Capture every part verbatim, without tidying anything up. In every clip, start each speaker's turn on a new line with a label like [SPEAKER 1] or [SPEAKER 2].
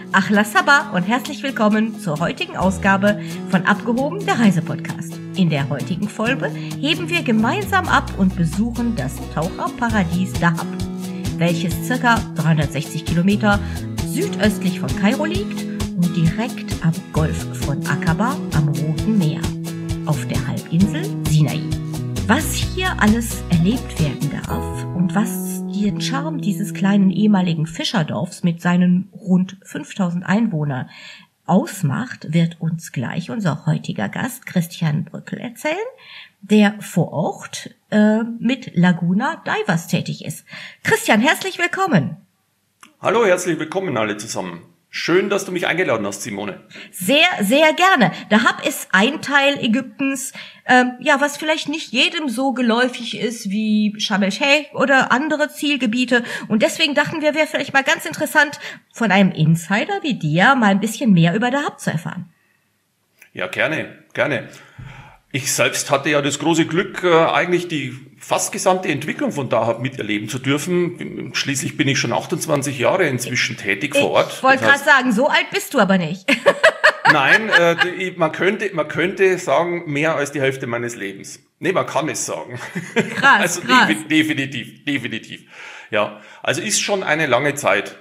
[SPEAKER 1] Achla Sabba und herzlich willkommen zur heutigen Ausgabe von Abgehoben, der Reisepodcast. In der heutigen Folge heben wir gemeinsam ab und besuchen das Taucherparadies Dahab, welches ca. dreihundertsechzig Kilometer südöstlich von Kairo liegt und direkt am Golf von Aqaba am Roten Meer, auf der Halbinsel Sinai. Was hier alles erlebt werden darf und was den Charme dieses kleinen ehemaligen Fischerdorfs mit seinen rund fünftausend Einwohnern ausmacht, wird uns gleich unser heutiger Gast Christian Brückel erzählen, der vor Ort äh, mit Laguna Divers tätig ist. Christian, herzlich willkommen.
[SPEAKER 2] Hallo, herzlich willkommen alle zusammen. Schön, dass du mich eingeladen hast, Simone.
[SPEAKER 1] Sehr, sehr gerne. Dahab ist ein Teil Ägyptens, ähm, ja, was vielleicht nicht jedem so geläufig ist wie Sharm el-Sheikh oder andere Zielgebiete. Und deswegen dachten wir, wäre vielleicht mal ganz interessant, von einem Insider wie dir mal ein bisschen mehr über Dahab zu erfahren.
[SPEAKER 2] Ja, gerne, gerne. Ich selbst hatte ja das große Glück, äh, eigentlich die fast gesamte Entwicklung von Dahab miterleben zu dürfen. Schließlich bin ich schon achtundzwanzig Jahre inzwischen tätig vor Ort.
[SPEAKER 1] Ich wollte gerade sagen, so alt bist du aber nicht.
[SPEAKER 2] Nein, äh, man könnte, man könnte sagen, mehr als die Hälfte meines Lebens. Nee, man kann es sagen.
[SPEAKER 1] Krass,
[SPEAKER 2] also
[SPEAKER 1] krass.
[SPEAKER 2] definitiv, definitiv. Ja, also ist schon eine lange Zeit.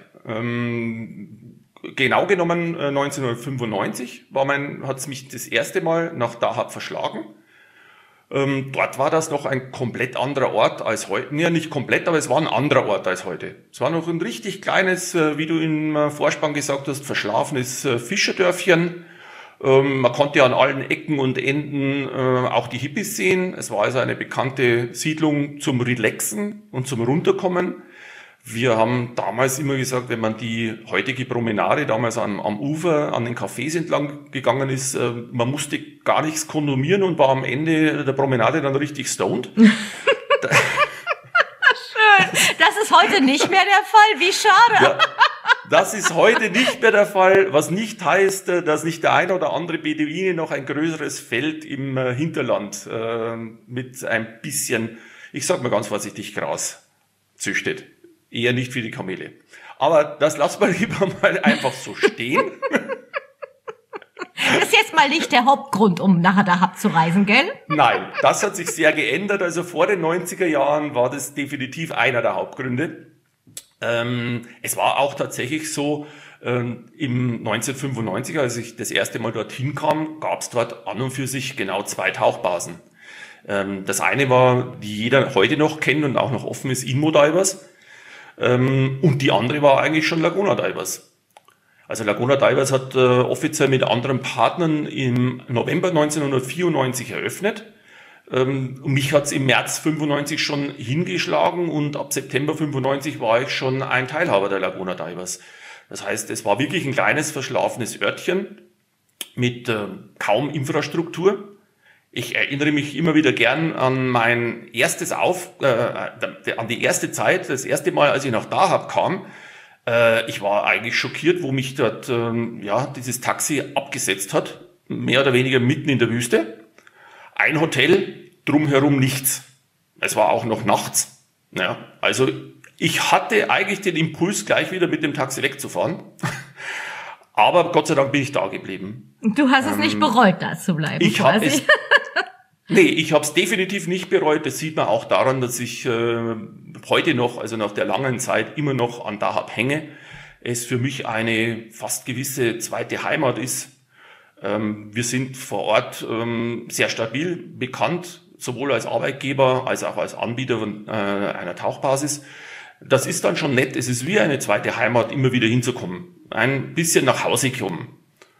[SPEAKER 2] Ähm, Genau genommen äh, neunzehnhundertfünfundneunzig war mein, hat's mich das erste Mal nach Dahab verschlagen. Ähm, dort war das noch ein komplett anderer Ort als heute. Ja, nicht komplett, aber es war ein anderer Ort als heute. Es war noch ein richtig kleines, äh, wie du im äh, Vorspann gesagt hast, verschlafenes äh, Fischerdörfchen. Ähm, man konnte ja an allen Ecken und Enden äh, auch die Hippies sehen. Es war also eine bekannte Siedlung zum Relaxen und zum Runterkommen. Wir haben damals immer gesagt, wenn man die heutige Promenade damals am, am Ufer an den Cafés entlang gegangen ist, äh, man musste gar nichts konsumieren und war am Ende der Promenade dann richtig stoned.
[SPEAKER 1] Schön. Das ist heute nicht mehr der Fall. Wie schade.
[SPEAKER 2] Ja, das ist heute nicht mehr der Fall, was nicht heißt, dass nicht der ein oder andere Beduine noch ein größeres Feld im äh, Hinterland äh, mit ein bisschen, ich sag mal ganz vorsichtig, Gras züchtet. Eher nicht wie die Kamele. Aber das lassen wir lieber mal einfach so stehen.
[SPEAKER 1] Das ist jetzt mal nicht der Hauptgrund, um nach Dahab zu reisen, gell?
[SPEAKER 2] Nein, das hat sich sehr geändert. Also vor den neunziger Jahren war das definitiv einer der Hauptgründe. Ähm, es war auch tatsächlich so, ähm, im neunzehnhundertfünfundneunzig, als ich das erste Mal dorthin kam, gab es dort an und für sich genau zwei Tauchbasen. Ähm, das eine war, die jeder heute noch kennt und auch noch offen ist, Inmo Divers. Und die andere war eigentlich schon Laguna Divers. Also Laguna Divers hat äh, offiziell mit anderen Partnern im November neunzehnhundertvierundneunzig eröffnet. Ähm, mich hat's im März fünfundneunzig schon hingeschlagen und ab September fünfundneunzig war ich schon ein Teilhaber der Laguna Divers. Das heißt, es war wirklich ein kleines verschlafenes Örtchen mit äh, kaum Infrastruktur. Ich erinnere mich immer wieder gern an mein erstes Auf, äh, an die erste Zeit, das erste Mal, als ich nach Dahab kam. Äh, ich war eigentlich schockiert, wo mich dort, äh, ja, dieses Taxi abgesetzt hat, mehr oder weniger mitten in der Wüste. Ein Hotel, drumherum nichts. Es war auch noch nachts. Ja, also ich hatte eigentlich den Impuls, gleich wieder mit dem Taxi wegzufahren. Aber Gott sei Dank bin ich da geblieben.
[SPEAKER 1] Du hast es ähm, nicht bereut, da zu bleiben.
[SPEAKER 2] Ich habe es. Nee, ich habe es definitiv nicht bereut. Das sieht man auch daran, dass ich äh, heute noch, also nach der langen Zeit, immer noch an Dahab hänge. Es für mich eine fast gewisse zweite Heimat ist. Ähm, wir sind vor Ort ähm, sehr stabil bekannt, sowohl als Arbeitgeber als auch als Anbieter von, äh, einer Tauchbasis. Das ist dann schon nett. Es ist wie eine zweite Heimat, immer wieder hinzukommen. Ein bisschen nach Hause kommen.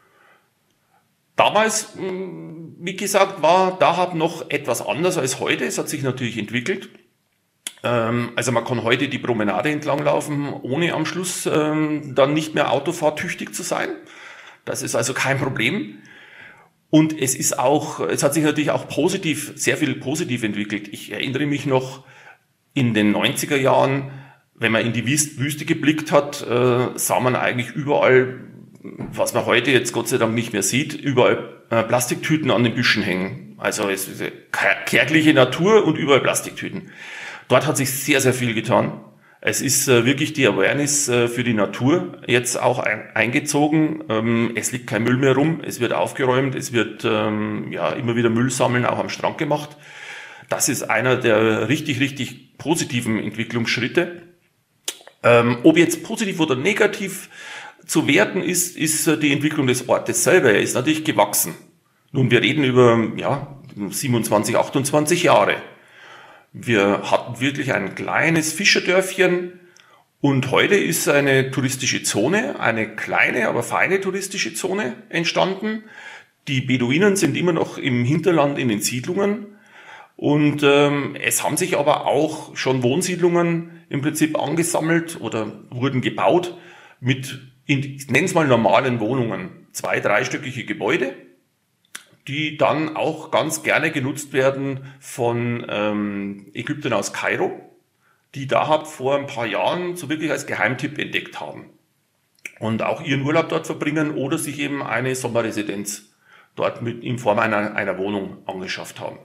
[SPEAKER 2] Damals, wie gesagt, war Dahab noch etwas anders als heute. Es hat sich natürlich entwickelt. Also man kann heute die Promenade entlang laufen, ohne am Schluss dann nicht mehr autofahrtüchtig zu sein. Das ist also kein Problem. Und es ist auch, es hat sich natürlich auch positiv, sehr viel positiv entwickelt. Ich erinnere mich noch in den neunziger Jahren, wenn man in die Wüste geblickt hat, sah man eigentlich überall, was man heute jetzt Gott sei Dank nicht mehr sieht, überall äh, Plastiktüten an den Büschen hängen. Also es ist eine kärgliche Natur und überall Plastiktüten. Dort hat sich sehr, sehr viel getan. Es ist äh, wirklich die Awareness äh, für die Natur jetzt auch ein, eingezogen. Ähm, es liegt kein Müll mehr rum, es wird aufgeräumt, es wird ähm, ja immer wieder Müll sammeln auch am Strand gemacht. Das ist einer der richtig, richtig positiven Entwicklungsschritte. Ähm, ob jetzt positiv oder negativ zu werten ist, ist äh, die Entwicklung des Ortes selber. Er ist natürlich gewachsen. Nun, wir reden über ja siebenundzwanzig, achtundzwanzig Jahre. Wir hatten wirklich ein kleines Fischerdörfchen und heute ist eine touristische Zone, eine kleine, aber feine touristische Zone entstanden. Die Beduinen sind immer noch im Hinterland in den Siedlungen und ähm, es haben sich aber auch schon Wohnsiedlungen im Prinzip angesammelt oder wurden gebaut mit, ich nenne es mal normalen Wohnungen, zwei-, dreistöckige Gebäude, die dann auch ganz gerne genutzt werden von ähm, Ägyptern aus Kairo, die Dahab vor ein paar Jahren so wirklich als Geheimtipp entdeckt haben und auch ihren Urlaub dort verbringen oder sich eben eine Sommerresidenz dort mit in Form einer, einer Wohnung angeschafft haben.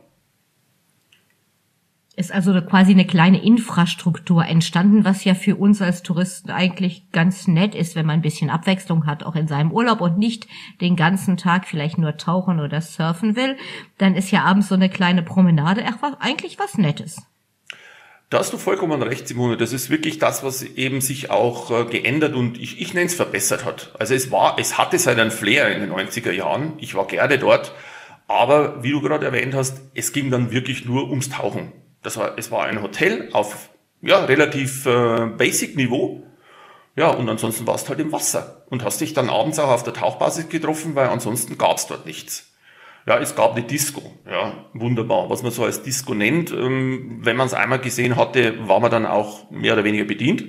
[SPEAKER 1] Ist also quasi eine kleine Infrastruktur entstanden, was ja für uns als Touristen eigentlich ganz nett ist, wenn man ein bisschen Abwechslung hat, auch in seinem Urlaub und nicht den ganzen Tag vielleicht nur tauchen oder surfen will. Dann ist ja abends so eine kleine Promenade eigentlich was Nettes.
[SPEAKER 2] Da hast du vollkommen recht, Simone. Das ist wirklich das, was eben sich auch äh, geändert und ich, ich nenne es verbessert hat. Also es war, es hatte seinen Flair in den neunziger Jahren. Ich war gerne dort. Aber wie du gerade erwähnt hast, es ging dann wirklich nur ums Tauchen. Das war, es war ein Hotel auf ja relativ äh, Basic-Niveau. Ja, und ansonsten warst du halt im Wasser und hast dich dann abends auch auf der Tauchbasis getroffen, weil ansonsten gab es dort nichts. Ja, es gab eine Disco, ja, wunderbar. Was man so als Disco nennt, ähm, wenn man es einmal gesehen hatte, war man dann auch mehr oder weniger bedient.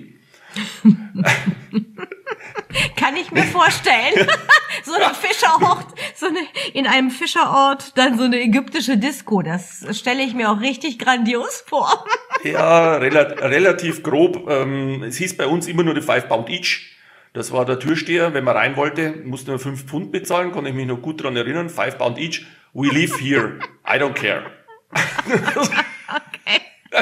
[SPEAKER 1] Kann ich mir vorstellen. So eine Fischerort, so eine, in einem Fischerort, dann so eine ägyptische Disco. Das stelle ich mir auch richtig grandios vor.
[SPEAKER 2] Ja, rela- relativ grob. Ähm, es hieß bei uns immer nur die Five Pound each. Das war der Türsteher. Wenn man rein wollte, musste man fünf Pfund bezahlen. Kann ich mich noch gut dran erinnern. Five Pound each. We live here. I don't care.
[SPEAKER 1] Okay.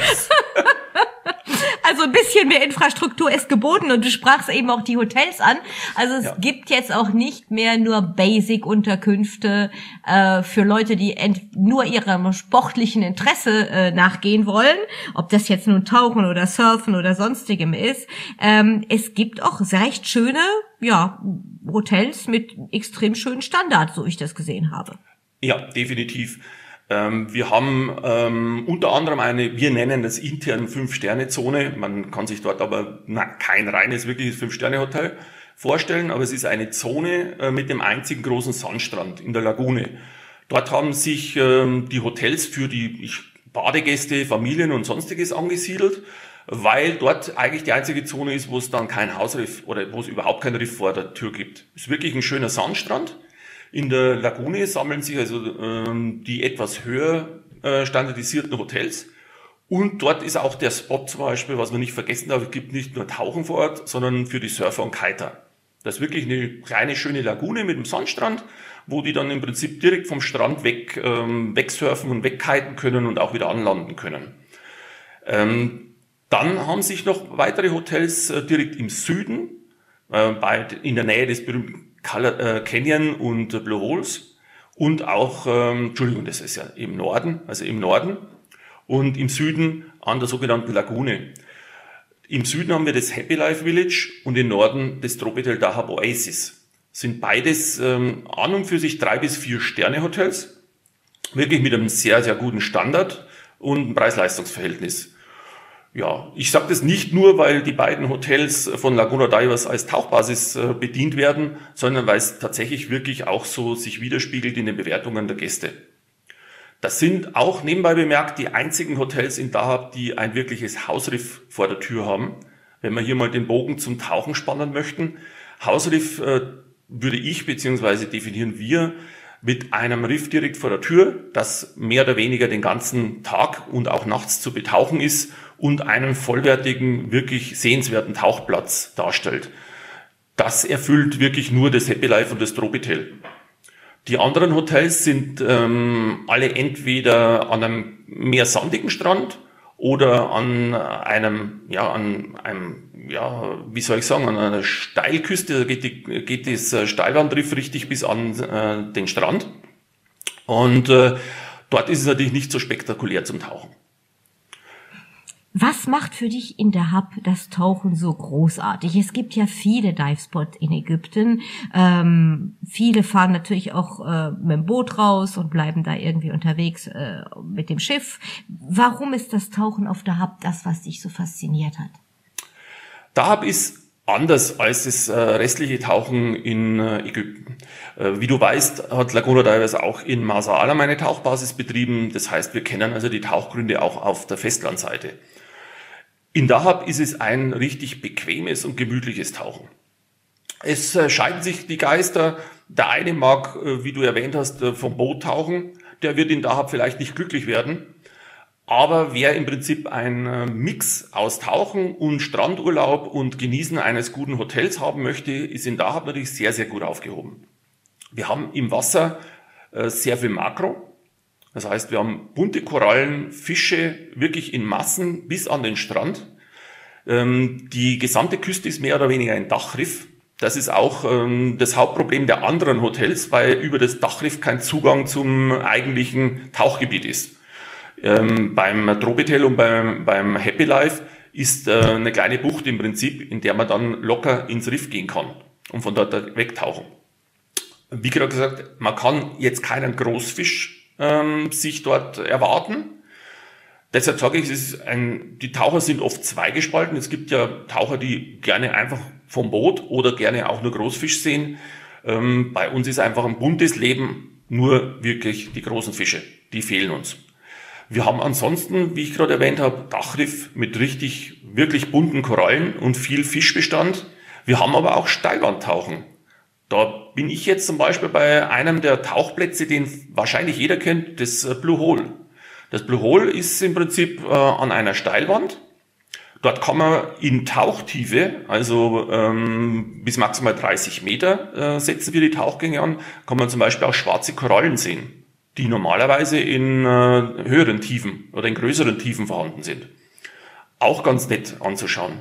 [SPEAKER 1] Also ein bisschen mehr Infrastruktur ist geboten und du sprachst eben auch die Hotels an. Also es ja. gibt jetzt auch nicht mehr nur Basic-Unterkünfte äh, für Leute, die ent- nur ihrem sportlichen Interesse äh, nachgehen wollen, ob das jetzt nun Tauchen oder Surfen oder sonstigem ist. Ähm, es gibt auch recht schöne ja Hotels mit extrem schönen Standards, so ich das gesehen habe.
[SPEAKER 2] Ja, definitiv. Wir haben ähm, unter anderem eine, wir nennen das intern Fünf-Sterne-Zone. Man kann sich dort aber na, kein reines, wirkliches Fünf-Sterne-Hotel vorstellen, aber es ist eine Zone äh, mit dem einzigen großen Sandstrand in der Lagune. Dort haben sich ähm, die Hotels für die ich, Badegäste, Familien und Sonstiges angesiedelt, weil dort eigentlich die einzige Zone ist, wo es dann kein Hausriff oder wo es überhaupt kein Riff vor der Tür gibt. Es ist wirklich ein schöner Sandstrand. In der Lagune sammeln sich also ähm, die etwas höher äh, standardisierten Hotels. Und dort ist auch der Spot zum Beispiel, was man nicht vergessen darf, es gibt nicht nur Tauchen vor Ort, sondern für die Surfer und Kiter. Das ist wirklich eine kleine, schöne Lagune mit einem Sandstrand, wo die dann im Prinzip direkt vom Strand weg ähm, wegsurfen und wegkiten können und auch wieder anlanden können. Ähm, dann haben sich noch weitere Hotels äh, direkt im Süden, äh, bei, in der Nähe des berühmten Canyon und Blue Holes und auch, ähm, Entschuldigung, das ist ja im Norden, also im Norden und im Süden an der sogenannten Lagune. Im Süden haben wir das Happy Life Village und im Norden das Tropitel Dahab Oasis. Sind beides ähm, an und für sich drei bis vier Sterne Hotels, wirklich mit einem sehr, sehr guten Standard und einem Preis-Leistungs-Verhältnis. Ja, ich sage das nicht nur, weil die beiden Hotels von Laguna Divers als Tauchbasis äh, bedient werden, sondern weil es tatsächlich wirklich auch so sich widerspiegelt in den Bewertungen der Gäste. Das sind auch nebenbei bemerkt die einzigen Hotels in Dahab, die ein wirkliches Hausriff vor der Tür haben. Wenn wir hier mal den Bogen zum Tauchen spannen möchten. Hausriff äh, würde ich bzw. definieren wir mit einem Riff direkt vor der Tür, das mehr oder weniger den ganzen Tag und auch nachts zu betauchen ist und einen vollwertigen, wirklich sehenswerten Tauchplatz darstellt. Das erfüllt wirklich nur das Happy Life und das Tropitel. Die anderen Hotels sind ähm, alle entweder an einem mehr sandigen Strand oder an einem, ja, an einem, ja, wie soll ich sagen, an einer Steilküste, da geht, die, geht das Steilwandriff richtig bis an äh, den Strand. Und äh, dort ist es natürlich nicht so spektakulär zum Tauchen.
[SPEAKER 1] Was macht für dich in Dahab das Tauchen so großartig? Es gibt ja viele Divespots in Ägypten. Ähm, viele fahren natürlich auch äh, mit dem Boot raus und bleiben da irgendwie unterwegs äh, mit dem Schiff. Warum ist das Tauchen auf Dahab das, was dich so fasziniert hat?
[SPEAKER 2] Dahab ist anders als das äh, restliche Tauchen in äh, Ägypten. Äh, wie du weißt, hat Laguna Divers auch in Marsa Alam eine Tauchbasis betrieben. Das heißt, wir kennen also die Tauchgründe auch auf der Festlandseite. In Dahab ist es ein richtig bequemes und gemütliches Tauchen. Es äh, scheiden sich die Geister. Der eine mag, äh, wie du erwähnt hast, äh, vom Boot tauchen. Der wird in Dahab vielleicht nicht glücklich werden. Aber wer im Prinzip ein äh, Mix aus Tauchen und Strandurlaub und Genießen eines guten Hotels haben möchte, ist in Dahab natürlich sehr, sehr gut aufgehoben. Wir haben im Wasser äh, sehr viel Makro. Das heißt, wir haben bunte Korallen, Fische wirklich in Massen bis an den Strand. Ähm, die gesamte Küste ist mehr oder weniger ein Dachriff. Das ist auch ähm, das Hauptproblem der anderen Hotels, weil über das Dachriff kein Zugang zum eigentlichen Tauchgebiet ist. Ähm, beim Tropitel und beim, beim Happy Life ist äh, eine kleine Bucht im Prinzip, in der man dann locker ins Riff gehen kann und von dort wegtauchen. Wie gerade gesagt, man kann jetzt keinen Großfisch ähm, sich dort erwarten. Deshalb sage ich, es ist ein, die Taucher sind oft zweigespalten. Es gibt ja Taucher, die gerne einfach vom Boot oder gerne auch nur Großfisch sehen. Ähm, bei uns ist einfach ein buntes Leben, nur wirklich die großen Fische, die fehlen uns. Wir haben ansonsten, wie ich gerade erwähnt habe, Dachriff mit richtig, wirklich bunten Korallen und viel Fischbestand. Wir haben aber auch Steilwandtauchen. Da bin ich jetzt zum Beispiel bei einem der Tauchplätze, den wahrscheinlich jeder kennt, das Blue Hole. Das Blue Hole ist im Prinzip äh, an einer Steilwand. Dort kann man in Tauchtiefe, also ähm, bis maximal dreißig Meter äh, setzen wir die Tauchgänge an, kann man zum Beispiel auch schwarze Korallen sehen, die normalerweise in äh, höheren Tiefen oder in größeren Tiefen vorhanden sind. Auch ganz nett anzuschauen.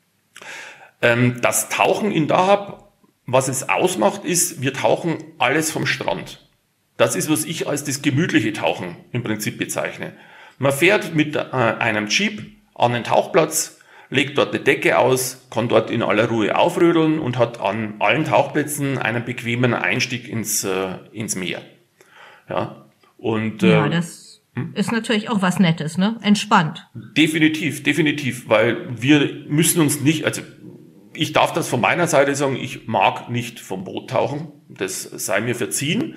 [SPEAKER 2] Ähm, das Tauchen in Dahab, was es ausmacht, ist, wir tauchen alles vom Strand. Das ist, was ich als das gemütliche Tauchen im Prinzip bezeichne. Man fährt mit äh, einem Jeep an den Tauchplatz, legt dort eine Decke aus, kann dort in aller Ruhe aufrödeln und hat an allen Tauchplätzen einen bequemen Einstieg ins, äh, ins Meer. Ja, und, äh,
[SPEAKER 1] ja, das hm? ist natürlich auch was Nettes, ne? Entspannt.
[SPEAKER 2] Definitiv, definitiv, weil wir müssen uns nicht, also ich darf das von meiner Seite sagen, ich mag nicht vom Boot tauchen, das sei mir verziehen.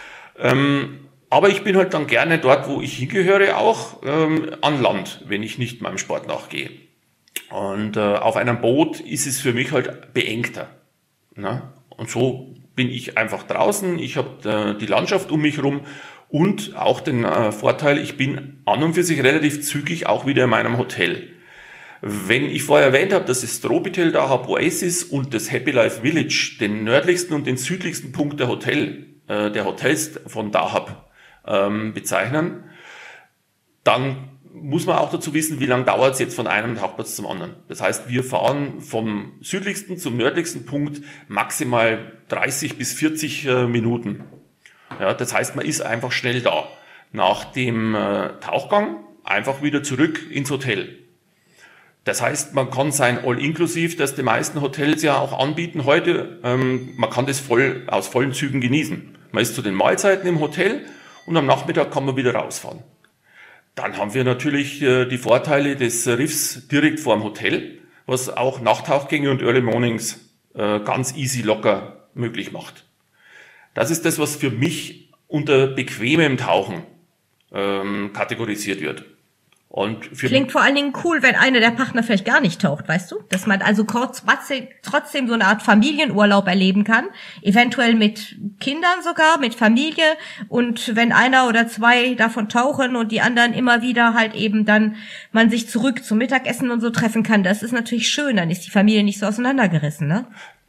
[SPEAKER 2] Ähm, aber ich bin halt dann gerne dort, wo ich hingehöre, auch ähm, an Land, wenn ich nicht meinem Sport nachgehe. Und äh, auf einem Boot ist es für mich halt beengter. Ne? Und so bin ich einfach draußen, ich habe äh, die Landschaft um mich herum und auch den äh, Vorteil, ich bin an und für sich relativ zügig auch wieder in meinem Hotel. Wenn ich vorher erwähnt habe, dass das Tropitel Dahab Oasis und das Happy Life Village den nördlichsten und den südlichsten Punkt der, Hotel, äh, der Hotels von Dahab ähm, bezeichnen, dann muss man auch dazu wissen, wie lange dauert es jetzt von einem Tauchplatz zum anderen. Das heißt, wir fahren vom südlichsten zum nördlichsten Punkt maximal dreißig bis vierzig äh, Minuten. Ja, das heißt, man ist einfach schnell da. Nach dem äh, Tauchgang einfach wieder zurück ins Hotel. Das heißt, man kann sein All-Inklusiv, das die meisten Hotels ja auch anbieten heute, ähm, man kann das voll aus vollen Zügen genießen. Man ist zu den Mahlzeiten im Hotel und am Nachmittag kann man wieder rausfahren. Dann haben wir natürlich äh, die Vorteile des Riffs direkt vor dem Hotel, was auch Nachttauchgänge und Early Mornings äh, ganz easy locker möglich macht. Das ist das, was für mich unter bequemem Tauchen ähm, kategorisiert wird. Und für
[SPEAKER 1] Klingt vor allen Dingen cool, wenn einer der Partner vielleicht gar nicht taucht, weißt du? Dass man also kurz, trotzdem so eine Art Familienurlaub erleben kann. Eventuell mit Kindern sogar, mit Familie. Und wenn einer oder zwei davon tauchen und die anderen immer wieder halt eben dann man sich zurück zum Mittagessen und so treffen kann, das ist natürlich schön. Dann ist die Familie nicht so auseinandergerissen, ne?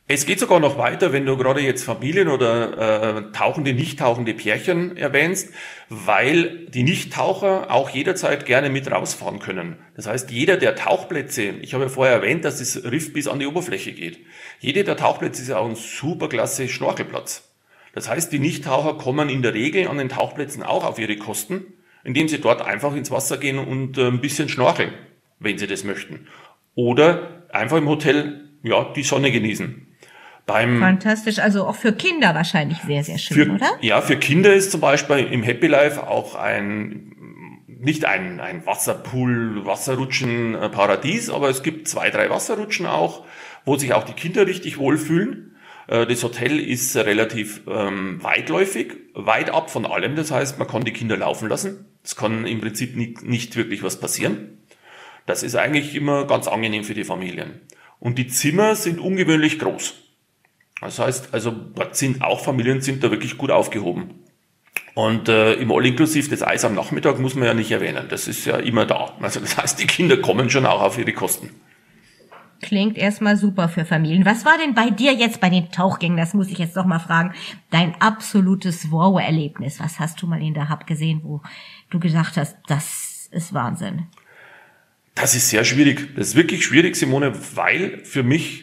[SPEAKER 2] Es geht sogar noch weiter, wenn du gerade jetzt Familien oder äh, tauchende, nicht tauchende Pärchen erwähnst, weil die Nichttaucher auch jederzeit gerne mit rausfahren können. Das heißt, jeder der Tauchplätze, ich habe ja vorher erwähnt, dass das Riff bis an die Oberfläche geht. Jeder der Tauchplätze ist ja auch ein superklasse Schnorchelplatz. Das heißt, die Nichttaucher kommen in der Regel an den Tauchplätzen auch auf ihre Kosten, indem sie dort einfach ins Wasser gehen und äh, ein bisschen schnorcheln, wenn sie das möchten. Oder einfach im Hotel, ja, die Sonne genießen. Beim
[SPEAKER 1] Fantastisch, also auch für Kinder wahrscheinlich sehr, sehr schön,
[SPEAKER 2] für,
[SPEAKER 1] oder?
[SPEAKER 2] Ja, für Kinder ist zum Beispiel im Happy Life auch ein, nicht ein, ein Wasserpool, Wasserrutschen äh, Paradies, aber es gibt zwei, drei Wasserrutschen auch, wo sich auch die Kinder richtig wohlfühlen. Äh, das Hotel ist relativ ähm, weitläufig, weit ab von allem, das heißt, man kann die Kinder laufen lassen. Es kann im Prinzip nicht, nicht wirklich was passieren. Das ist eigentlich immer ganz angenehm für die Familien. Und die Zimmer sind ungewöhnlich groß. Das heißt, also dort sind auch Familien sind da wirklich gut aufgehoben. Und äh, im All-Inklusiv das Eis am Nachmittag muss man ja nicht erwähnen. Das ist ja immer da. Also das heißt, die Kinder kommen schon auch auf ihre Kosten.
[SPEAKER 1] Klingt erstmal super für Familien. Was war denn bei dir jetzt bei den Tauchgängen, das muss ich jetzt doch mal fragen, dein absolutes Wow-Erlebnis? Was hast du mal in der Hub gesehen, wo du gesagt hast, das ist Wahnsinn?
[SPEAKER 2] Das ist sehr schwierig. Das ist wirklich schwierig, Simone, weil für mich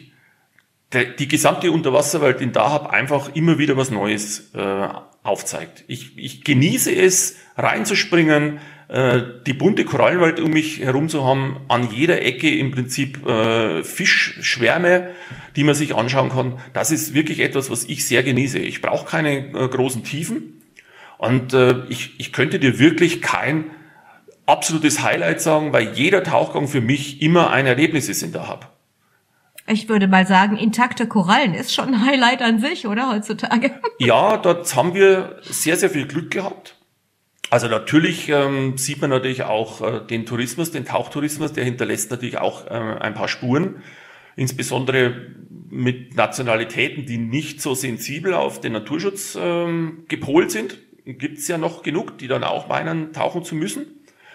[SPEAKER 2] die gesamte Unterwasserwelt in Dahab einfach immer wieder was Neues äh, aufzeigt. Ich, ich genieße es, reinzuspringen, äh, die bunte Korallenwelt um mich herum zu haben, an jeder Ecke im Prinzip äh, Fischschwärme, die man sich anschauen kann. Das ist wirklich etwas, was ich sehr genieße. Ich brauche keine äh, großen Tiefen und äh, ich, ich könnte dir wirklich kein absolutes Highlight sagen, weil jeder Tauchgang für mich immer ein Erlebnis ist in Dahab.
[SPEAKER 1] Ich würde mal sagen, intakte Korallen ist schon ein Highlight an sich, oder, heutzutage?
[SPEAKER 2] Ja, dort haben wir sehr, sehr viel Glück gehabt. Also natürlich ähm, sieht man natürlich auch äh, den Tourismus, den Tauchtourismus, der hinterlässt natürlich auch äh, ein paar Spuren, insbesondere mit Nationalitäten, die nicht so sensibel auf den Naturschutz ähm, gepolt sind. Gibt es ja noch genug, die dann auch meinen, tauchen zu müssen.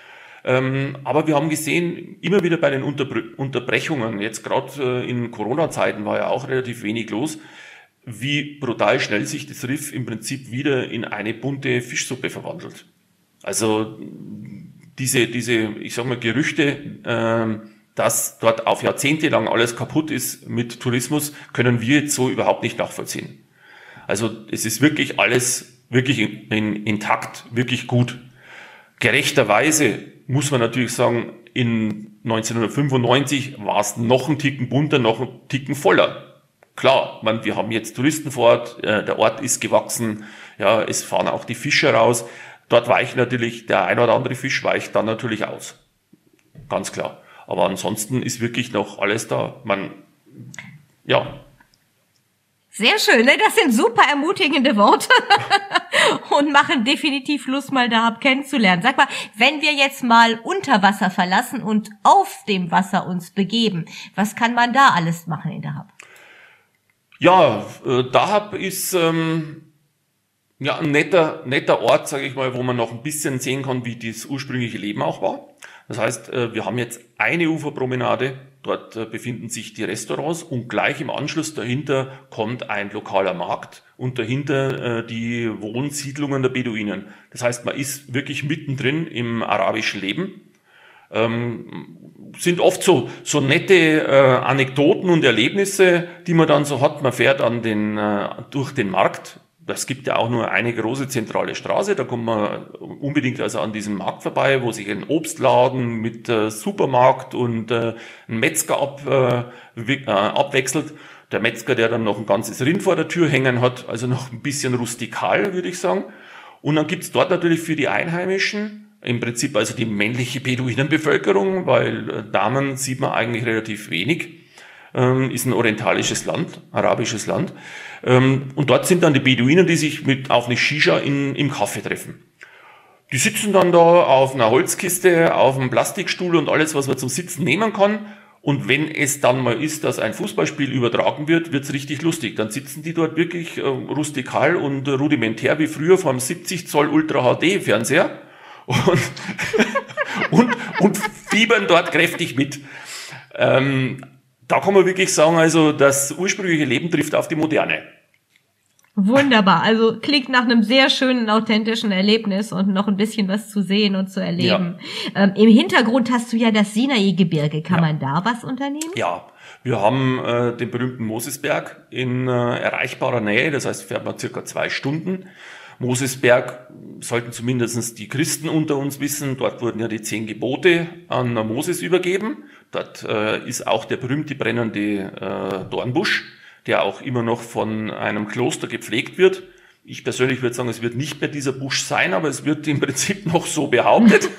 [SPEAKER 2] Ähm, aber wir haben gesehen, immer wieder bei den Unterbre- Unterbrechungen, jetzt gerade äh, in Corona-Zeiten war ja auch relativ wenig los, wie brutal schnell sich das Riff im Prinzip wieder in eine bunte Fischsuppe verwandelt. Also diese, diese, ich sag mal, Gerüchte, äh, dass dort auf Jahrzehnte lang alles kaputt ist mit Tourismus, können wir jetzt so überhaupt nicht nachvollziehen. Also es ist wirklich alles wirklich in, in, intakt, wirklich gut. Gerechterweise muss man natürlich sagen, in neunzehnhundertfünfundneunzig war es noch ein Ticken bunter, noch ein Ticken voller. Klar, man, wir haben jetzt Touristen vor Ort, äh, der Ort ist gewachsen, ja, es fahren auch die Fischer raus. Dort weicht natürlich, der ein oder andere Fisch weicht dann natürlich aus. Ganz klar. Aber ansonsten ist wirklich noch alles da. Man, ja.
[SPEAKER 1] Sehr schön, ne? Das sind super ermutigende Worte und machen definitiv Lust, mal Dahab kennenzulernen. Sag mal, wenn wir jetzt mal unter Wasser verlassen und auf dem Wasser uns begeben, was kann man da alles machen in Dahab?
[SPEAKER 2] Ja, äh, Dahab ist ähm, ja ein netter, netter Ort, sage ich mal, wo man noch ein bisschen sehen kann, wie das ursprüngliche Leben auch war. Das heißt, äh, wir haben jetzt eine Uferpromenade. Dort äh, befinden sich die Restaurants und gleich im Anschluss dahinter kommt ein lokaler Markt und dahinter äh, die Wohnsiedlungen der Beduinen. Das heißt, man ist wirklich mittendrin im arabischen Leben. Ähm, sind oft so so nette äh, Anekdoten und Erlebnisse, die man dann so hat. Man fährt an den äh, durch den Markt. Das gibt ja auch nur eine große zentrale Straße, da kommt man unbedingt also an diesem Markt vorbei, wo sich ein Obstladen mit äh, Supermarkt und äh, ein Metzger ab, äh, äh, abwechselt. Der Metzger, der dann noch ein ganzes Rind vor der Tür hängen hat, also noch ein bisschen rustikal, würde ich sagen. Und dann gibt's dort natürlich für die Einheimischen, im Prinzip also die männliche Beduinenbevölkerung, weil äh, Damen sieht man eigentlich relativ wenig. Ähm, ist ein orientalisches Land, arabisches Land. Ähm, und dort sind dann die Beduinen, die sich mit auf eine Shisha in, im Kaffee treffen. Die sitzen dann da auf einer Holzkiste, auf einem Plastikstuhl und alles, was man zum Sitzen nehmen kann. Und wenn es dann mal ist, dass ein Fußballspiel übertragen wird, wird's richtig lustig. Dann sitzen die dort wirklich äh, rustikal und äh, rudimentär wie früher vor einem siebzig Zoll Ultra H D Fernseher und, und, und fiebern dort kräftig mit. Ähm, da kann man wirklich sagen, also das ursprüngliche Leben trifft auf die Moderne.
[SPEAKER 1] Wunderbar, also klingt nach einem sehr schönen, authentischen Erlebnis und noch ein bisschen was zu sehen und zu erleben. Ja. Ähm, im Hintergrund hast du ja das Sinai-Gebirge. Kann ja. man da was unternehmen?
[SPEAKER 2] Ja, wir haben äh, den berühmten Mosesberg in äh, erreichbarer Nähe, das heißt, fährt man circa zwei Stunden. Mosesberg sollten zumindest die Christen unter uns wissen, dort wurden ja die zehn Gebote an Moses übergeben. Dort äh, ist auch der berühmte brennende äh, Dornbusch, der auch immer noch von einem Kloster gepflegt wird. Ich persönlich würde sagen, es wird nicht mehr dieser Busch sein, aber es wird im Prinzip noch so behauptet.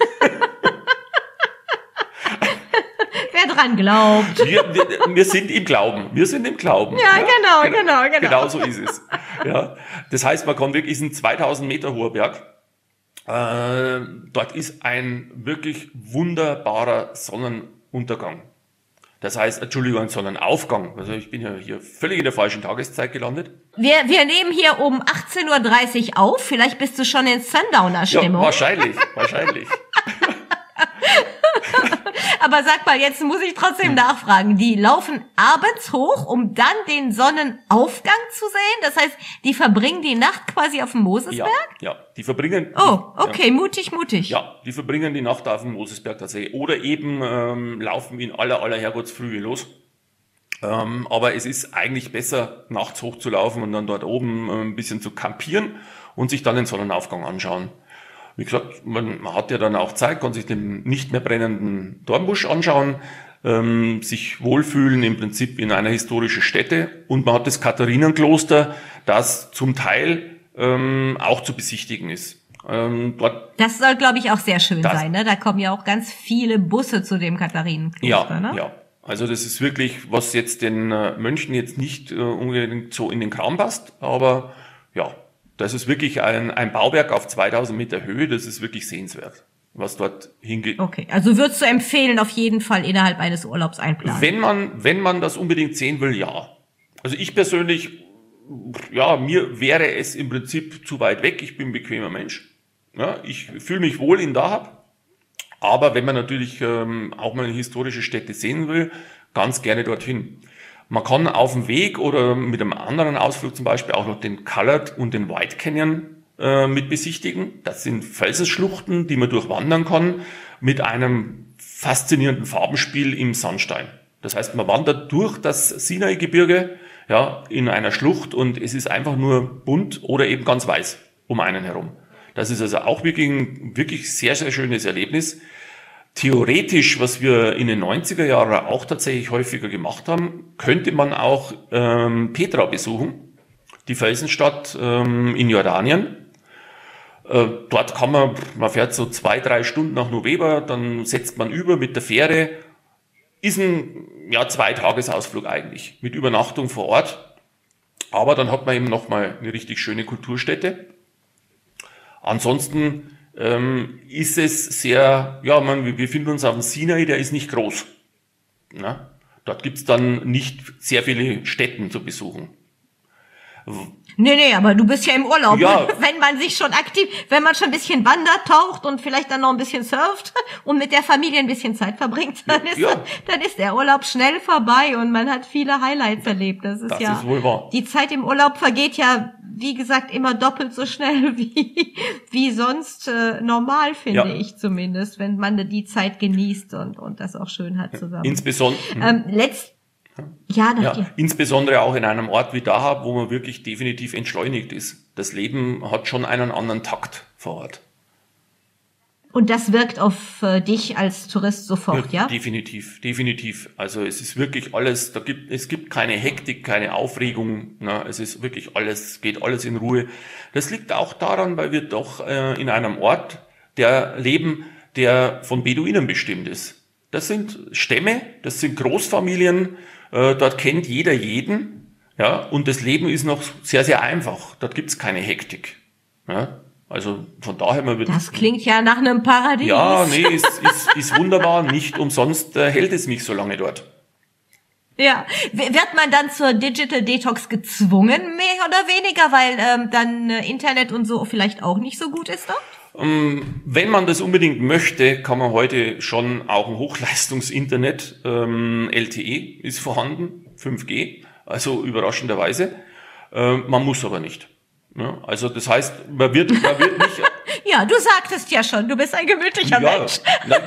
[SPEAKER 1] Wer dran glaubt.
[SPEAKER 2] Wir, wir, wir sind im Glauben. Wir sind im Glauben.
[SPEAKER 1] Ja, ja, genau, genau, genau.
[SPEAKER 2] Genau so ist es. Ja, das heißt, man kann wirklich, ist ein zweitausend Meter hoher Berg. Äh, dort ist ein wirklich wunderbarer Sonnenuntergang. Das heißt, Entschuldigung, Sonnenaufgang. Also ich bin ja hier völlig in der falschen Tageszeit gelandet.
[SPEAKER 1] Wir, wir nehmen hier um achtzehn Uhr dreißig auf. Vielleicht bist du schon in Sundowner-Stimmung.
[SPEAKER 2] Ja, wahrscheinlich, wahrscheinlich.
[SPEAKER 1] Aber sag mal, jetzt muss ich trotzdem hm. nachfragen. Die laufen abends hoch, um dann den Sonnenaufgang zu sehen? Das heißt, die verbringen die Nacht quasi auf dem Mosesberg?
[SPEAKER 2] Ja, ja, die verbringen...
[SPEAKER 1] Oh, okay, ja, mutig, mutig.
[SPEAKER 2] Ja, die verbringen die Nacht auf dem Mosesberg tatsächlich. Oder eben ähm, laufen in aller, aller Herrgottsfrühe los. Ähm, aber es ist eigentlich besser, nachts hochzulaufen und dann dort oben äh, ein bisschen zu campieren und sich dann den Sonnenaufgang anschauen. Wie gesagt, man, man hat ja dann auch Zeit, kann sich den nicht mehr brennenden Dornbusch anschauen, ähm, sich wohlfühlen im Prinzip in einer historischen Stätte, und man hat das Katharinenkloster, das zum Teil ähm, auch zu besichtigen ist. Ähm, dort
[SPEAKER 1] das soll, glaube ich, auch sehr schön sein, ne? Da kommen ja auch ganz viele Busse zu dem Katharinenkloster,
[SPEAKER 2] ja,
[SPEAKER 1] ne?
[SPEAKER 2] Ja, also das ist wirklich, was jetzt den äh, Mönchen jetzt nicht äh, unbedingt so in den Kram passt, aber ja, das ist wirklich ein, ein Bauwerk auf zweitausend Meter Höhe, das ist wirklich sehenswert, was dort hingeht.
[SPEAKER 1] Okay, also würdest du empfehlen, auf jeden Fall innerhalb eines Urlaubs einplanen?
[SPEAKER 2] Wenn man, wenn man das unbedingt sehen will, ja. Also ich persönlich, ja, mir wäre es im Prinzip zu weit weg, ich bin ein bequemer Mensch. Ja, ich fühle mich wohl in Dahab, aber wenn man natürlich ähm, auch mal eine historische Stätte sehen will, ganz gerne dorthin. Man kann auf dem Weg oder mit einem anderen Ausflug zum Beispiel auch noch den Colored und den White Canyon äh, mit besichtigen. Das sind Felsenschluchten, die man durchwandern kann, mit einem faszinierenden Farbenspiel im Sandstein. Das heißt, man wandert durch das Sinai-Gebirge, ja, in einer Schlucht, und es ist einfach nur bunt oder eben ganz weiß um einen herum. Das ist also auch wirklich ein wirklich sehr, sehr schönes Erlebnis. Theoretisch, was wir in den neunziger Jahren auch tatsächlich häufiger gemacht haben, könnte man auch ähm, Petra besuchen, die Felsenstadt ähm, in Jordanien. Äh, dort kann man, man fährt so zwei, drei Stunden nach Noveba, dann setzt man über mit der Fähre. Ist ein ja, Zweitagesausflug eigentlich, mit Übernachtung vor Ort. Aber dann hat man eben nochmal eine richtig schöne Kulturstätte. Ansonsten ähm, ist es sehr, ja, man, wir befinden uns auf dem Sinai, der ist nicht groß. Na? Dort gibt's dann nicht sehr viele Stätten zu besuchen.
[SPEAKER 1] Nee, nee, aber du bist ja im Urlaub.
[SPEAKER 2] Ja.
[SPEAKER 1] Wenn man sich schon aktiv, wenn man schon ein bisschen wandert, taucht und vielleicht dann noch ein bisschen surft und mit der Familie ein bisschen Zeit verbringt, dann ist,
[SPEAKER 2] ja.
[SPEAKER 1] dann ist der Urlaub schnell vorbei und man hat viele Highlights erlebt. Das ist
[SPEAKER 2] das
[SPEAKER 1] ja,
[SPEAKER 2] ist wohl wahr.
[SPEAKER 1] Die Zeit im Urlaub vergeht ja, wie gesagt, immer doppelt so schnell wie, wie sonst äh, normal, finde
[SPEAKER 2] ja.
[SPEAKER 1] ich zumindest, wenn man die Zeit genießt und, und das auch schön hat zusammen.
[SPEAKER 2] Insbesondere.
[SPEAKER 1] Ähm, letzt, Ja,
[SPEAKER 2] ja, insbesondere auch in einem Ort wie Dahab, wo man wirklich definitiv entschleunigt ist. Das Leben hat schon einen anderen Takt vor Ort.
[SPEAKER 1] Und das wirkt auf äh, dich als Tourist sofort, ja?
[SPEAKER 2] ja? Definitiv, definitiv. Also es ist wirklich alles, da gibt, es gibt keine Hektik, keine Aufregung. Ne? Es ist wirklich alles, geht alles in Ruhe. Das liegt auch daran, weil wir doch äh, in einem Ort der leben, der von Beduinen bestimmt ist. Das sind Stämme, das sind Großfamilien. Äh, dort kennt jeder jeden, ja, und das Leben ist noch sehr, sehr einfach. Dort gibt's keine Hektik. Ja, also von daher man wird.
[SPEAKER 1] Das klingt ja nach einem Paradies.
[SPEAKER 2] Ja, nee, ist, ist, ist wunderbar. Nicht umsonst äh, hält es mich so lange dort.
[SPEAKER 1] Ja, wird man dann zur Digital Detox gezwungen, mehr oder weniger, weil ähm, dann äh, Internet und so vielleicht auch nicht so gut ist dort?
[SPEAKER 2] Ähm, wenn man das unbedingt möchte, kann man heute schon auch ein Hochleistungs-Internet, ähm, L T E ist vorhanden, fünf G, also überraschenderweise. Äh, man muss aber nicht. Ja, also das heißt, man wird, man wird nicht...
[SPEAKER 1] Ja, du sagtest ja schon, du bist ein gemütlicher
[SPEAKER 2] ja,
[SPEAKER 1] Mensch.
[SPEAKER 2] Nein,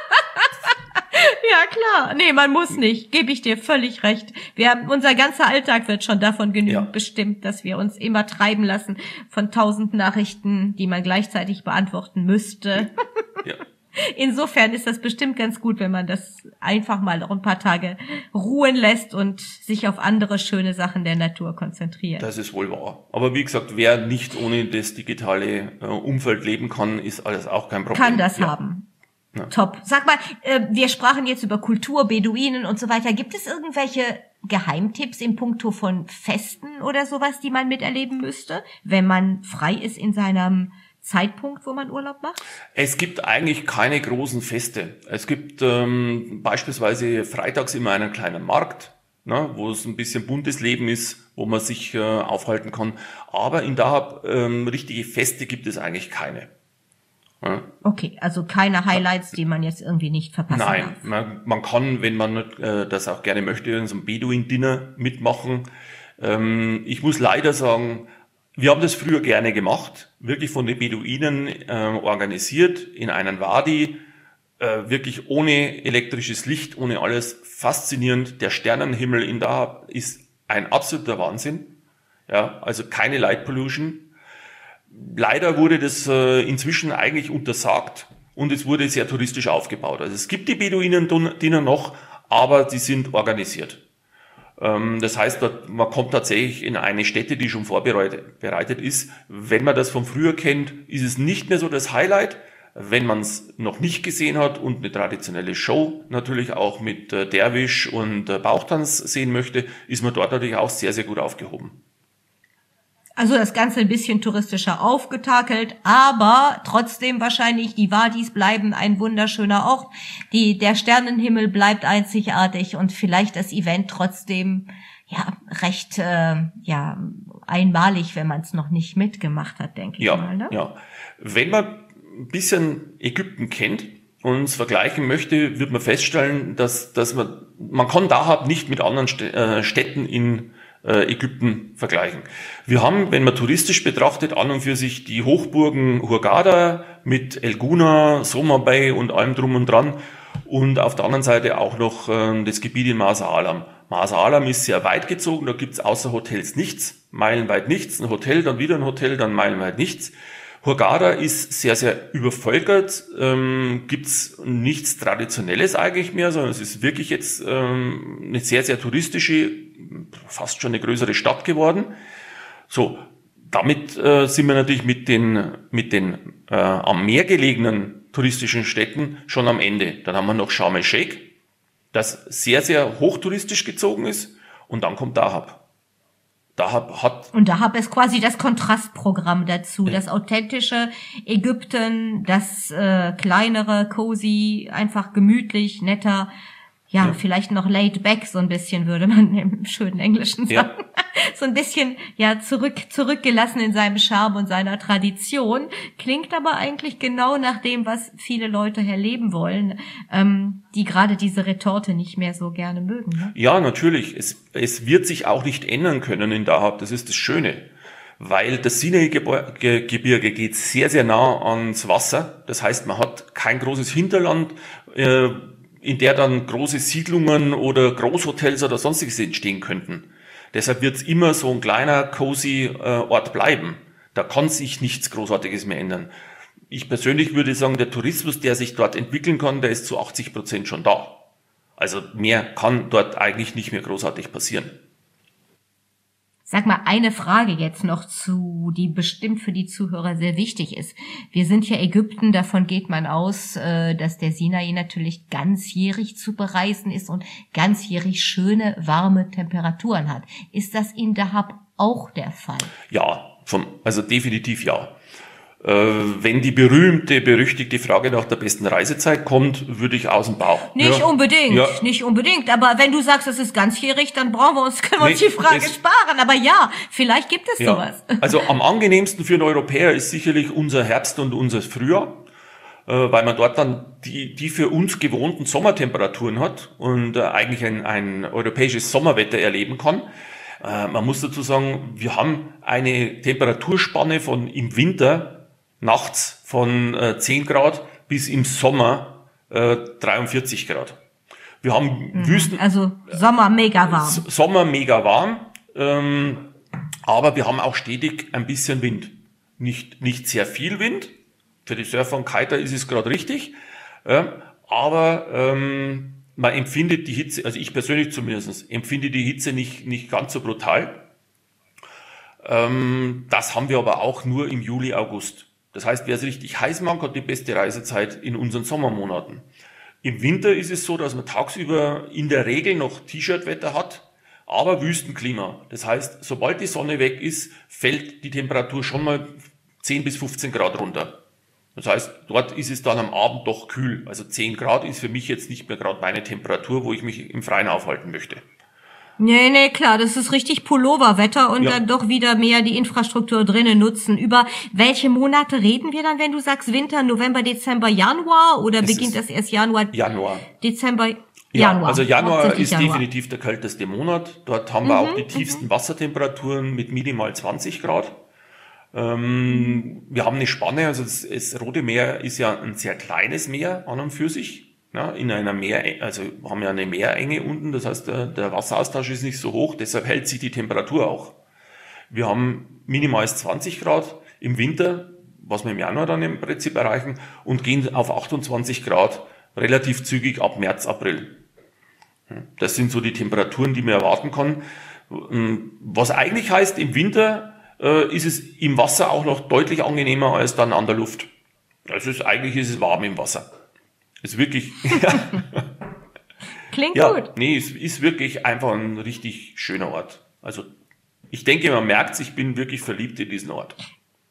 [SPEAKER 1] Ja, klar. Nee, man muss nicht. Gebe ich dir völlig recht. Wir haben, unser ganzer Alltag wird schon davon genügend
[SPEAKER 2] Ja.
[SPEAKER 1] bestimmt, dass wir uns immer treiben lassen von tausend Nachrichten, die man gleichzeitig beantworten müsste.
[SPEAKER 2] ja.
[SPEAKER 1] Insofern ist das bestimmt ganz gut, wenn man das einfach mal noch ein paar Tage ruhen lässt und sich auf andere schöne Sachen der Natur konzentriert.
[SPEAKER 2] Das ist wohl wahr. Aber wie gesagt, wer nicht ohne das digitale äh, Umfeld leben kann, ist alles auch kein Problem.
[SPEAKER 1] Kann das
[SPEAKER 2] ja.
[SPEAKER 1] haben.
[SPEAKER 2] Ja.
[SPEAKER 1] Top. Sag mal, äh, wir sprachen jetzt über Kultur, Beduinen und so weiter. Gibt es irgendwelche Geheimtipps in puncto von Festen oder sowas, die man miterleben müsste, wenn man frei ist in seinem Zeitpunkt, wo man Urlaub macht?
[SPEAKER 2] Es gibt eigentlich keine großen Feste. Es gibt ähm, beispielsweise freitags immer einen kleinen Markt, ne, wo es ein bisschen buntes Leben ist, wo man sich äh, aufhalten kann. Aber in Dahab ähm, richtige Feste gibt es eigentlich keine. Ja.
[SPEAKER 1] Okay, also keine Highlights, die man jetzt irgendwie nicht verpassen
[SPEAKER 2] Nein,
[SPEAKER 1] darf.
[SPEAKER 2] man, man kann, wenn man äh, das auch gerne möchte, in so einem Beduin-Dinner mitmachen. Ähm, ich muss leider sagen, wir haben das früher gerne gemacht, wirklich von den Beduinen äh, organisiert, in einen Wadi, äh, wirklich ohne elektrisches Licht, ohne alles, faszinierend. Der Sternenhimmel in Dahab ist ein absoluter Wahnsinn, ja, also keine Light Pollution. Leider wurde das äh, inzwischen eigentlich untersagt und es wurde sehr touristisch aufgebaut. Also es gibt die Beduinen-Dinner noch, aber die sind organisiert. Ähm, das heißt, man kommt tatsächlich in eine Stätte, die schon vorbereitet bereitet ist. Wenn man das von früher kennt, ist es nicht mehr so das Highlight. Wenn man es noch nicht gesehen hat und eine traditionelle Show natürlich auch mit äh, Derwisch und äh, Bauchtanz sehen möchte, ist man dort natürlich auch sehr, sehr gut aufgehoben.
[SPEAKER 1] Also das Ganze ein bisschen touristischer aufgetakelt, aber trotzdem wahrscheinlich, die Wadis bleiben ein wunderschöner Ort, die, der Sternenhimmel bleibt einzigartig und vielleicht das Event trotzdem ja recht äh, ja einmalig, wenn man es noch nicht mitgemacht hat, denke ich
[SPEAKER 2] ja,
[SPEAKER 1] mal. Ne?
[SPEAKER 2] Ja, wenn man ein bisschen Ägypten kennt und es vergleichen möchte, wird man feststellen, dass, dass man, man kann Dahab nicht mit anderen Städten in Ägypten vergleichen. Wir haben, wenn man touristisch betrachtet, an und für sich die Hochburgen Hurghada mit El Gouna, Soma Bay und allem drum und dran und auf der anderen Seite auch noch äh, das Gebiet in Marsa Alam. Marsa Alam ist sehr weit gezogen, da gibt's außer Hotels nichts, meilenweit nichts, ein Hotel, dann wieder ein Hotel, dann meilenweit nichts. Hurghada ist sehr, sehr übervölkert, ähm, gibt's nichts Traditionelles eigentlich mehr, sondern es ist wirklich jetzt ähm, eine sehr, sehr touristische, fast schon eine größere Stadt geworden. So, damit äh, sind wir natürlich mit den mit den äh, am Meer gelegenen touristischen Städten schon am Ende. Dann haben wir noch Sharm el-Sheikh, das sehr, sehr hochtouristisch gezogen ist, und dann kommt Dahab. Dahab hat
[SPEAKER 1] Und Dahab ist quasi das Kontrastprogramm dazu,
[SPEAKER 2] Ja.
[SPEAKER 1] das authentische Ägypten, das äh, kleinere, cozy, einfach gemütlich, netter, ja,
[SPEAKER 2] Ja.
[SPEAKER 1] vielleicht noch laid back so ein bisschen, würde man im schönen Englischen
[SPEAKER 2] Ja.
[SPEAKER 1] sagen. So ein bisschen, ja, zurück, zurückgelassen in seinem Charme und seiner Tradition. Klingt aber eigentlich genau nach dem, was viele Leute erleben wollen, ähm, die gerade diese Retorte nicht mehr so gerne mögen. Ne?
[SPEAKER 2] Ja, natürlich. Es, es wird sich auch nicht ändern können in Dahab. Das ist das Schöne. Weil das Sinai-Gebirge geht sehr, sehr nah ans Wasser. Das heißt, man hat kein großes Hinterland, äh, in der dann große Siedlungen oder Großhotels oder sonstiges entstehen könnten. Deshalb wird es immer so ein kleiner, cozy äh, Ort bleiben. Da kann sich nichts Großartiges mehr ändern. Ich persönlich würde sagen, der Tourismus, der sich dort entwickeln kann, der ist zu achtzig Prozent schon da. Also mehr kann dort eigentlich nicht mehr großartig passieren.
[SPEAKER 1] Sag mal, eine Frage jetzt noch zu, die bestimmt für die Zuhörer sehr wichtig ist. Wir sind ja Ägypten, davon geht man aus, äh, dass der Sinai natürlich ganzjährig zu bereisen ist und ganzjährig schöne, warme Temperaturen hat. Ist das in Dahab auch der Fall?
[SPEAKER 2] Ja, vom, also definitiv ja. Äh, wenn die berühmte, berüchtigte Frage nach der besten Reisezeit kommt, würde ich aus dem Bauch.
[SPEAKER 1] Nicht
[SPEAKER 2] ja.
[SPEAKER 1] unbedingt,
[SPEAKER 2] ja.
[SPEAKER 1] nicht unbedingt. Aber wenn du sagst, es ist ganzjährig, dann brauchen wir uns, können wir uns nee, die Frage sparen. Aber ja, vielleicht gibt es ja. sowas.
[SPEAKER 2] Also am angenehmsten für einen Europäer ist sicherlich unser Herbst und unser Frühjahr, äh, weil man dort dann die, die für uns gewohnten Sommertemperaturen hat und äh, eigentlich ein, ein europäisches Sommerwetter erleben kann. Äh, man muss dazu sagen, wir haben eine Temperaturspanne von im Winter nachts von äh, zehn Grad bis im Sommer äh, dreiundvierzig Grad. Wir haben mhm. Wüsten...
[SPEAKER 1] Also Sommer mega warm.
[SPEAKER 2] S- Sommer mega warm, ähm, aber wir haben auch stetig ein bisschen Wind. Nicht, nicht sehr viel Wind. Für die Surfer und Kiter ist es gerade richtig. Äh, aber ähm, man empfindet die Hitze, also ich persönlich zumindest, empfinde die Hitze nicht, nicht ganz so brutal. Ähm, das haben wir aber auch nur im Juli, August. Das heißt, wer es richtig heiß mag, hat die beste Reisezeit in unseren Sommermonaten. Im Winter ist es so, dass man tagsüber in der Regel noch T-Shirt-Wetter hat, aber Wüstenklima. Das heißt, sobald die Sonne weg ist, fällt die Temperatur schon mal zehn bis fünfzehn Grad runter. Das heißt, dort ist es dann am Abend doch kühl. Also zehn Grad ist für mich jetzt nicht mehr gerade meine Temperatur, wo ich mich im Freien aufhalten möchte.
[SPEAKER 1] Nee, nee, klar, das ist richtig Pulloverwetter und ja. dann doch wieder mehr die Infrastruktur drinnen nutzen. Über welche Monate reden wir dann, wenn du sagst Winter, November, Dezember, Januar oder es beginnt das erst Januar?
[SPEAKER 2] Januar.
[SPEAKER 1] Dezember,
[SPEAKER 2] ja,
[SPEAKER 1] Januar.
[SPEAKER 2] Also Januar ist
[SPEAKER 1] Januar.
[SPEAKER 2] definitiv der kälteste Monat. Dort haben wir mhm, auch die tiefsten mhm. Wassertemperaturen mit minimal zwanzig Grad. Ähm, wir haben eine Spanne, also das, das Rote Meer ist ja ein sehr kleines Meer an und für sich. Ja, in einer Meer, also haben wir eine Meerenge unten, das heißt, der, der Wasseraustausch ist nicht so hoch, deshalb hält sich die Temperatur auch. Wir haben minimal zwanzig Grad im Winter, was wir im Januar dann im Prinzip erreichen, und gehen auf achtundzwanzig Grad relativ zügig ab März, April. Das sind so die Temperaturen, die man erwarten kann. Was eigentlich heißt, im Winter äh, ist es im Wasser auch noch deutlich angenehmer als dann an der Luft. Also ist, eigentlich ist es warm im Wasser. Ist wirklich, ja.
[SPEAKER 1] Klingt
[SPEAKER 2] ja,
[SPEAKER 1] gut.
[SPEAKER 2] Nee, es ist wirklich einfach ein richtig schöner Ort. Also, ich denke, man merkt, ich bin wirklich verliebt in diesen Ort.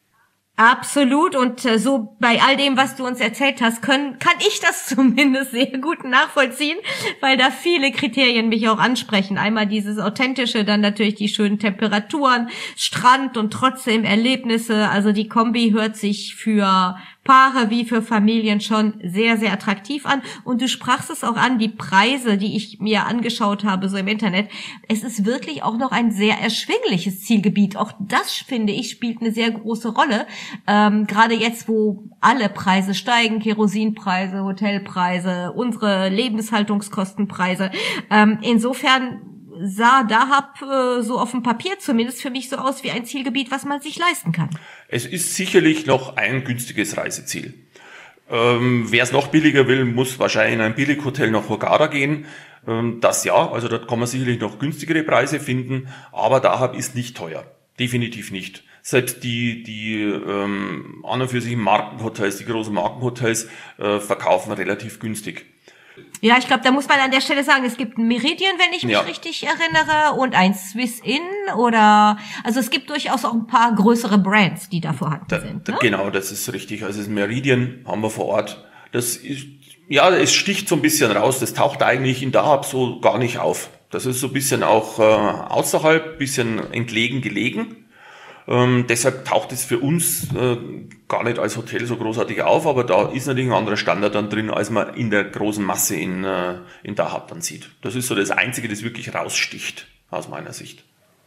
[SPEAKER 1] Absolut, und äh, so bei all dem, was du uns erzählt hast, können, kann ich das zumindest sehr gut nachvollziehen, weil da viele Kriterien mich auch ansprechen. Einmal dieses Authentische, dann natürlich die schönen Temperaturen, Strand und trotzdem Erlebnisse. Also die Kombi hört sich für Paare wie für Familien schon sehr, sehr attraktiv an. Und du sprachst es auch an, die Preise, die ich mir angeschaut habe, so im Internet. Es ist wirklich auch noch ein sehr erschwingliches Zielgebiet. Auch das, finde ich, spielt eine sehr große Rolle. Ähm, gerade jetzt, wo alle Preise steigen, Kerosinpreise, Hotelpreise, unsere Lebenshaltungskostenpreise. Ähm, insofern sah Dahab äh, so auf dem Papier zumindest für mich so aus wie ein Zielgebiet, was man sich leisten kann.
[SPEAKER 2] Es ist sicherlich noch ein günstiges Reiseziel. Ähm, wer es noch billiger will, muss wahrscheinlich in ein Billighotel nach Hurghada gehen. Ähm, das ja, also dort kann man sicherlich noch günstigere Preise finden, aber Dahab ist nicht teuer. Definitiv nicht. Selbst die, die ähm, an und für sich Markenhotels, die großen Markenhotels äh, verkaufen relativ günstig.
[SPEAKER 1] Ja, ich glaube, da muss man an der Stelle sagen, es gibt ein Meridian, wenn ich mich ja. richtig erinnere, und ein Swiss Inn oder, also es gibt durchaus auch ein paar größere Brands, die da vorhanden da, sind. Ne?
[SPEAKER 2] Genau, das ist richtig. Also das Meridian haben wir vor Ort. Das ist, ja, es sticht so ein bisschen raus. Das taucht eigentlich in Dahab so gar nicht auf. Das ist so ein bisschen auch äh, außerhalb, bisschen entlegen gelegen. Ähm, deshalb taucht es für uns äh, gar nicht als Hotel so großartig auf, aber da ist natürlich ein anderer Standard dann drin, als man in der großen Masse in, äh, in Dahab dann sieht. Das ist so das Einzige, das wirklich raussticht, aus meiner Sicht.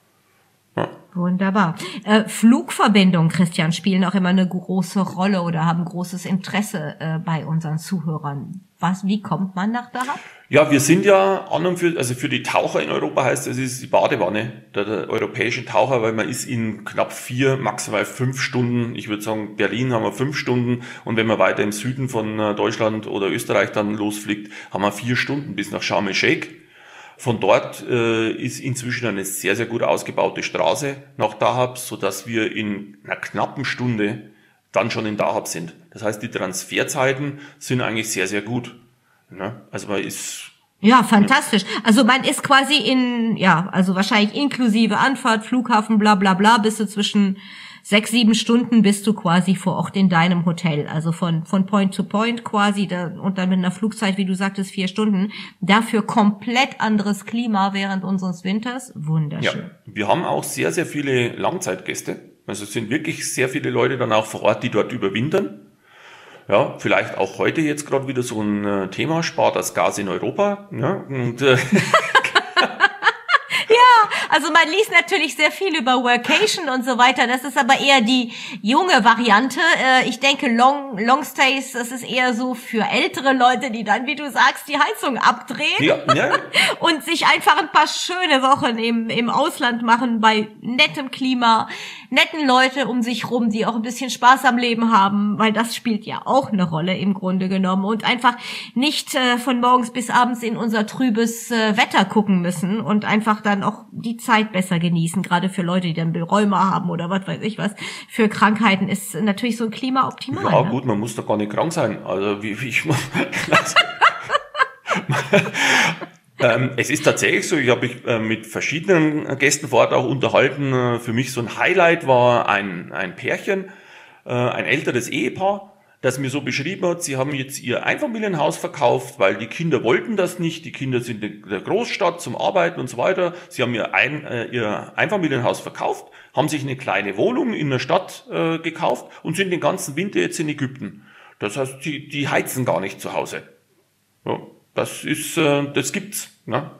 [SPEAKER 2] Ja.
[SPEAKER 1] Wunderbar. Äh, Flugverbindungen, Christian, spielen auch immer eine große Rolle oder haben großes Interesse äh, bei unseren Zuhörern. Was, wie kommt man nach Dahab?
[SPEAKER 2] Ja, wir sind ja an und für, also für die Taucher in Europa heißt das, ist die Badewanne der, der europäischen Taucher, weil man ist in knapp vier, maximal fünf Stunden, ich würde sagen, Berlin haben wir fünf Stunden, und wenn man weiter im Süden von Deutschland oder Österreich dann losfliegt, haben wir vier Stunden bis nach Sharm el-Sheikh. Von dort äh, ist inzwischen eine sehr, sehr gut ausgebaute Straße nach Dahab, sodass wir in einer knappen Stunde dann schon in Dahab sind. Das heißt, die Transferzeiten sind eigentlich sehr, sehr gut. Ne? Also man ist...
[SPEAKER 1] Ja, fantastisch. Also man ist quasi in, ja, also wahrscheinlich inklusive Anfahrt, Flughafen, bla bla bla, bist du zwischen sechs, sieben Stunden bist du quasi vor Ort in deinem Hotel. Also von von Point to Point quasi da, und dann mit einer Flugzeit, wie du sagtest, vier Stunden. Dafür komplett anderes Klima während unseres Winters. Wunderschön.
[SPEAKER 2] Ja, wir haben auch sehr, sehr viele Langzeitgäste. Also es sind wirklich sehr viele Leute dann auch vor Ort, die dort überwintern. Ja, vielleicht auch heute jetzt gerade wieder so ein Thema, spart das Gas in Europa. Ja, und äh,
[SPEAKER 1] also man liest natürlich sehr viel über Workation und so weiter. Das ist aber eher die junge Variante. Ich denke, Long, Long Stays, das ist eher so für ältere Leute, die dann, wie du sagst, die Heizung abdrehen
[SPEAKER 2] ja, ja.
[SPEAKER 1] und sich einfach ein paar schöne Wochen im, im Ausland machen bei nettem Klima, netten Leute um sich rum, die auch ein bisschen Spaß am Leben haben, weil das spielt ja auch eine Rolle im Grunde genommen und einfach nicht äh, von morgens bis abends in unser trübes äh, Wetter gucken müssen und einfach dann auch die Zeit besser genießen, gerade für Leute, die dann Rheuma haben oder was weiß ich was, für Krankheiten ist natürlich so ein Klima optimal.
[SPEAKER 2] Ja
[SPEAKER 1] ne?
[SPEAKER 2] gut, man muss doch gar nicht krank sein. Also wie, wie ich ähm, es ist tatsächlich so, ich habe mich äh, mit verschiedenen Gästen vor Ort auch unterhalten. Äh, für mich so ein Highlight war ein, ein Pärchen, äh, ein älteres Ehepaar, das mir so beschrieben hat, sie haben jetzt ihr Einfamilienhaus verkauft, weil die Kinder wollten das nicht. Die Kinder sind in der Großstadt zum Arbeiten und so weiter. Sie haben ihr, ein, äh, ihr Einfamilienhaus verkauft, haben sich eine kleine Wohnung in der Stadt äh, gekauft und sind den ganzen Winter jetzt in Ägypten. Das heißt, die, die heizen gar nicht zu Hause. Ja, das ist, äh, das gibt's. Ne?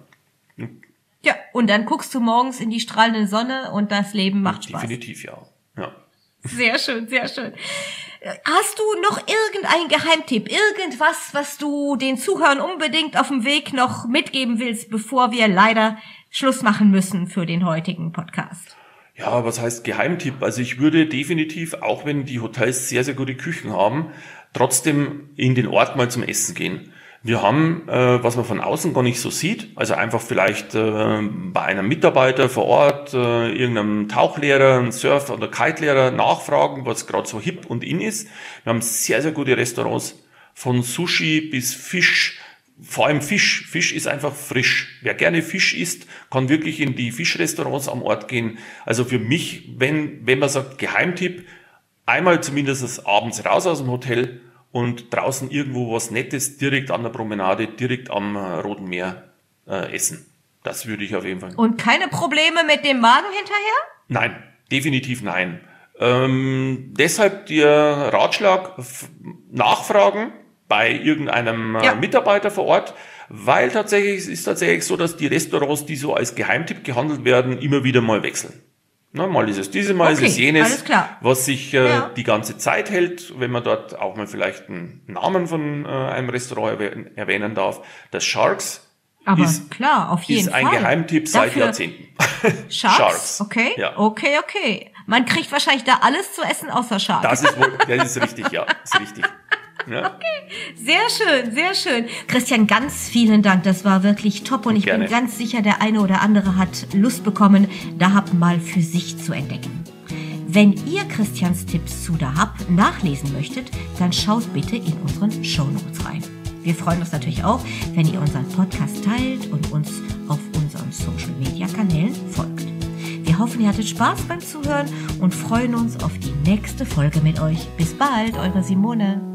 [SPEAKER 1] Ja, und dann guckst du morgens in die strahlende Sonne und das Leben macht Spaß.
[SPEAKER 2] Definitiv, ja. ja.
[SPEAKER 1] Sehr schön, sehr schön. Hast du noch irgendeinen Geheimtipp, irgendwas, was du den Zuhörern unbedingt auf dem Weg noch mitgeben willst, bevor wir leider Schluss machen müssen für den heutigen Podcast?
[SPEAKER 2] Ja, was heißt Geheimtipp? Also ich würde definitiv, auch wenn die Hotels sehr, sehr gute Küchen haben, trotzdem in den Ort mal zum Essen gehen. Wir haben, äh, was man von außen gar nicht so sieht, also einfach vielleicht äh, bei einem Mitarbeiter vor Ort, äh, irgendeinem Tauchlehrer, einem Surf- oder Kite-Lehrer nachfragen, was gerade so hip und in ist. Wir haben sehr, sehr gute Restaurants, von Sushi bis Fisch, vor allem Fisch. Fisch ist einfach frisch. Wer gerne Fisch isst, kann wirklich in die Fischrestaurants am Ort gehen. Also für mich, wenn, wenn man sagt Geheimtipp, einmal zumindest abends raus aus dem Hotel und draußen irgendwo was Nettes direkt an der Promenade, direkt am äh, Roten Meer äh, essen. Das würde ich auf jeden Fall.
[SPEAKER 1] Und keine Probleme mit dem Magen hinterher?
[SPEAKER 2] Nein, definitiv nein. Ähm, deshalb der Ratschlag, f- nachfragen bei irgendeinem äh,
[SPEAKER 1] ja.
[SPEAKER 2] Mitarbeiter vor Ort, weil tatsächlich es ist tatsächlich so, dass die Restaurants, die so als Geheimtipp gehandelt werden, immer wieder mal wechseln. Na, mal ist es dieses, mal
[SPEAKER 1] okay,
[SPEAKER 2] ist es jenes,
[SPEAKER 1] klar.
[SPEAKER 2] was sich äh,
[SPEAKER 1] ja.
[SPEAKER 2] die ganze Zeit hält, wenn man dort auch mal vielleicht einen Namen von äh, einem Restaurant erwähnen, erwähnen darf. Das Sharks
[SPEAKER 1] Aber
[SPEAKER 2] ist,
[SPEAKER 1] klar, auf jeden
[SPEAKER 2] ist ein
[SPEAKER 1] Fall.
[SPEAKER 2] Geheimtipp seit
[SPEAKER 1] Dafür
[SPEAKER 2] Jahrzehnten.
[SPEAKER 1] Sharks?
[SPEAKER 2] Sharks.
[SPEAKER 1] Okay,
[SPEAKER 2] ja.
[SPEAKER 1] okay, okay. Man kriegt wahrscheinlich da alles zu essen außer Sharks.
[SPEAKER 2] Das ist wohl, das ist richtig, ja, ist richtig. Ja.
[SPEAKER 1] Okay, sehr schön, sehr schön. Christian, ganz vielen Dank. Das war wirklich top und ich
[SPEAKER 2] Gerne.
[SPEAKER 1] bin ganz sicher, der eine oder andere hat Lust bekommen, Dahab mal für sich zu entdecken. Wenn ihr Christians Tipps zu Dahab nachlesen möchtet, dann schaut bitte in unseren Shownotes rein. Wir freuen uns natürlich auch, wenn ihr unseren Podcast teilt und uns auf unseren Social-Media-Kanälen folgt. Wir hoffen, ihr hattet Spaß beim Zuhören und freuen uns auf die nächste Folge mit euch. Bis bald, eure Simone.